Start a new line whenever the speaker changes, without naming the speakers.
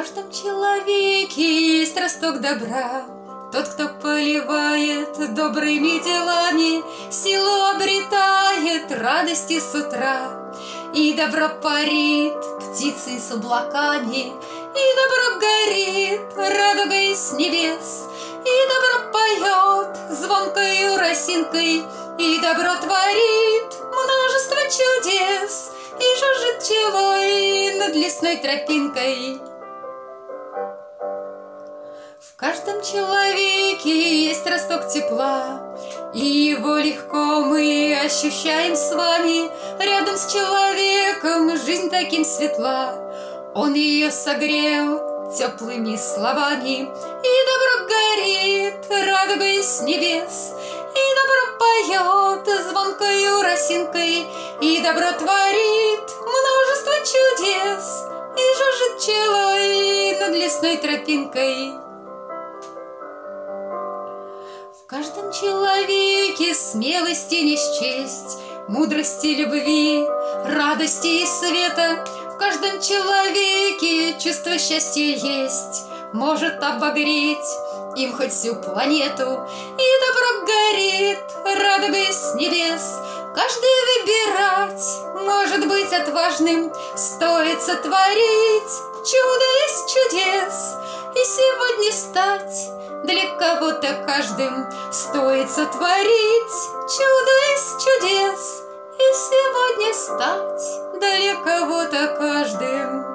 каждом человеке есть росток добра. Тот, кто поливает добрыми делами, силу обретает радости с утра. И добро парит птицей с облаками, и добро горит радугой с небес, и добро поет звонкою росинкой, и добро творит множество чудес, и жужжит пчелой над лесной тропинкой. В каждом человеке есть росток тепла, и его легко мы ощущаем с вами. Рядом с человеком жизнь таким светла. Он ее согрел теплыми словами, и добро горит радугой с небес, и добро поет звонкою росинкой, и добро творит множество чудес, и жужжит пчелой над лесной тропинкой. В каждом человеке смелости не счесть, мудрости, любви, радости и света. В каждом человеке чувство счастья есть, может обогреть им хоть всю планету. И добро горит радугой с небес. Каждый выбирать может быть отважным, стоит сотворить чудо из чудес. И сегодня стать для кого-то каждым стоит сотворить чудо из чудес. И сегодня стать для кого-то каждым.